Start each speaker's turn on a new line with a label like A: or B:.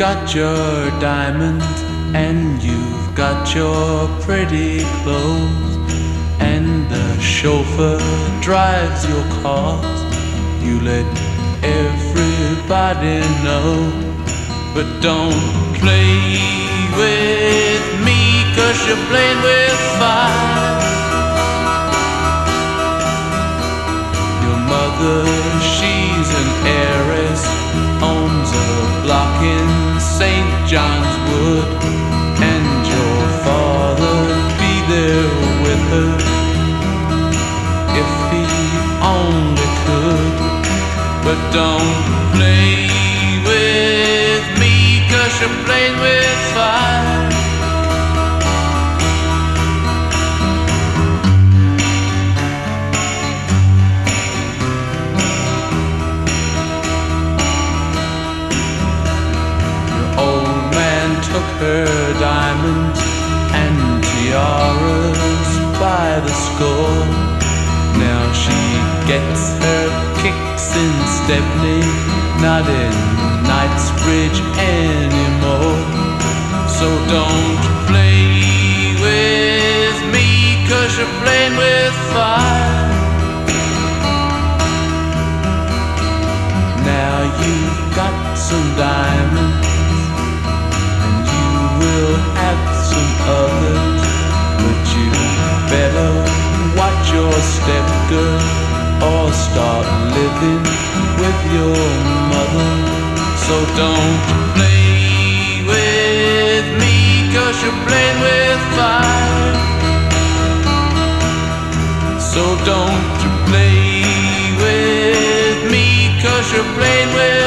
A: got your diamonds and you've got your pretty clothes, and the chauffeur drives your cars. You let everybody know, but don't play with me, 'cause you're playing with fire. Your mother, she's an heiress, owns a block in St. John's Wood, and your father'd be there with her if he only could. But don't play with me, 'cause you're playing with fire. Took her diamonds and tiaras by the score. Now she gets her kicks in Stepney, not in Knightsbridge anymore. So don't play with me, 'cause you're playing with fire. Now you've got some diamonds, we'll have some others, but you better watch your step, girl, or start living with your mother. So don't play with me, 'cause you're playing with fire. So don't play with me, 'cause you're playing with